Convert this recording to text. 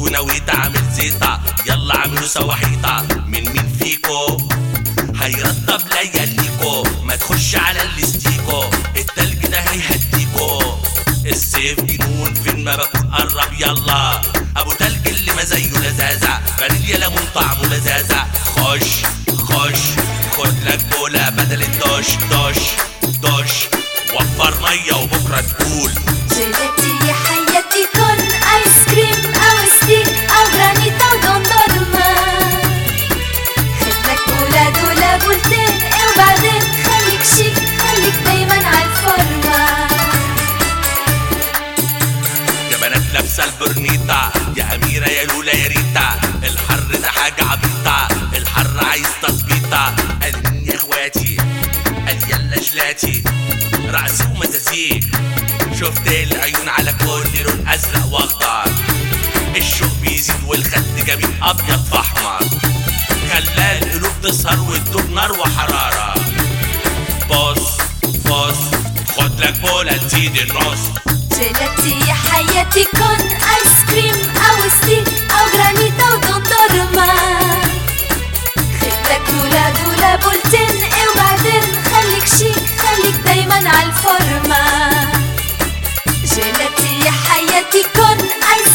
ونويت اعمل زيطة، يلا اعملوا سوا حيطة. مين فيكو هيرطب لياليكو؟ ما تخش على الاستيكو، التلج ده هيهديكو. الصيف جنون فين ما بكون قرب، يلا ابو تلج اللي ما زيه لزازة، فانيليا ليمون طعمه لزازة. خش خد لك بولا بدل الدش دش وفر مية وبكرة تقول جيلاتي يا حياتي كون ايس كريم او ستيك او جرانيتا ودندورما. خدلك بولا دولا بولتين وبعدين خليك شيك، خليك دايما عالفورمة. يا بنات لابسة البرنيطة، يا أميرة يا لولا يا ريتا، الحر ده حاجة عبيطة، الحر عايز تظبيطة. قال مين يا اخواتي؟ قال يلا جلاتي، رقص ومزازيك. شفت العيون على كل لون أزرق وأخضر، الشوق بيزيد والخد جميل أبيض فأحمر، خلى القلوب تسهر وتدوب نار وحرارة. بص خد لك بولا تزيد النص. جيلاتي يا حياتي كون ايس كريم او ستيك او جرانيتا ودندورما. خدلك دولا بولتين وبعدين خليك شيك، خليك دايما عالفورمة. جيلاتي يا حياتي كون ايس